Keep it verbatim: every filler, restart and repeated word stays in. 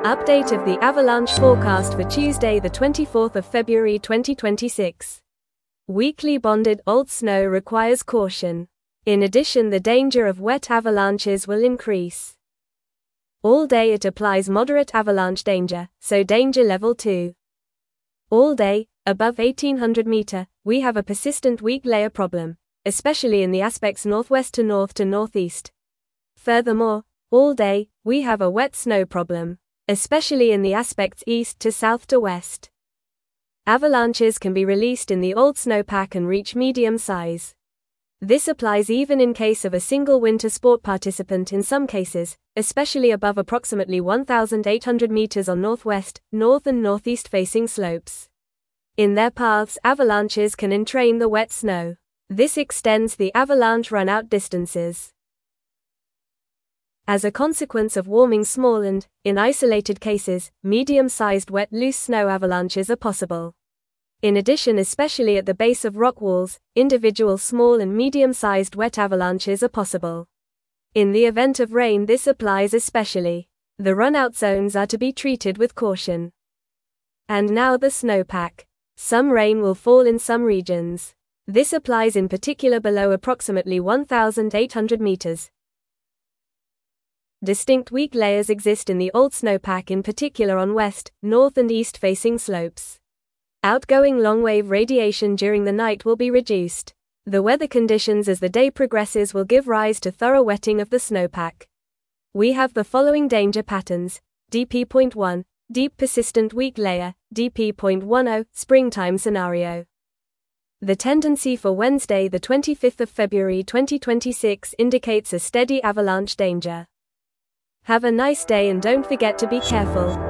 Update of the avalanche forecast for Tuesday, the twenty-fourth of February twenty twenty-six. Weakly bonded old snow requires caution. In addition, the danger of wet avalanches will increase. All day it applies moderate avalanche danger, so danger level two. All day, above eighteen hundred meter, we have a persistent weak layer problem, especially in the aspects northwest to north to northeast. Furthermore, all day, we have a wet snow problem, especially in the aspects east to south to west. Avalanches can be released in the old snowpack and reach medium size. This applies even in case of a single winter sport participant in some cases, especially above approximately one thousand eight hundred meters on northwest, north and northeast facing slopes. In their paths, avalanches can entrain the wet snow. This extends the avalanche run-out distances. As a consequence of warming, small and, in isolated cases, medium-sized wet loose snow avalanches are possible. In addition, especially at the base of rock walls, individual small and medium-sized wet avalanches are possible. In the event of rain, this applies especially. The run-out zones are to be treated with caution. And now the snowpack. Some rain will fall in some regions. This applies in particular below approximately one thousand eight hundred meters. Distinct weak layers exist in the old snowpack, in particular on west, north and east facing slopes. Outgoing long-wave radiation during the night will be reduced. The weather conditions as the day progresses will give rise to thorough wetting of the snowpack. We have the following danger patterns: D P zero point one, deep persistent weak layer, D P zero point ten, springtime scenario. The tendency for Wednesday, the twenty-fifth of February twenty twenty-six, indicates a steady avalanche danger. Have a nice day and don't forget to be careful.